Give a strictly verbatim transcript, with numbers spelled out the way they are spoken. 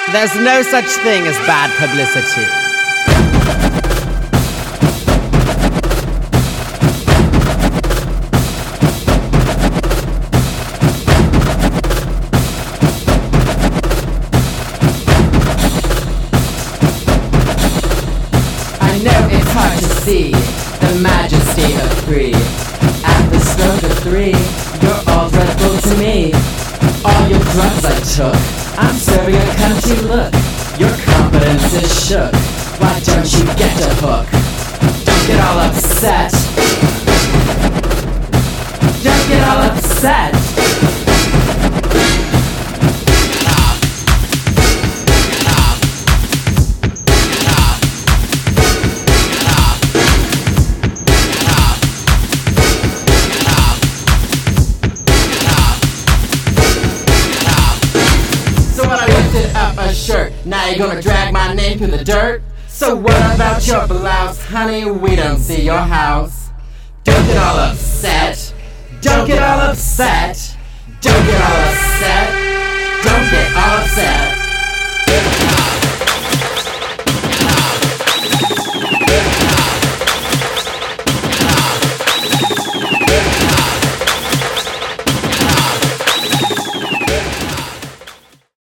There's no such thing as bad publicity. I know it's hard to see the majesty of three. At the stroke of three, you're all dreadful to me. All your drugs I took, I'm serving a cunty look. Your confidence is shook. Why don't you get a hook? Don't get all upset. Don't get all upset. Up a shirt, now you're gonna drag my name through the dirt. So what about your blouse, honey? We don't see your house. Don't get all upset. Don't get all upset. Don't get all upset.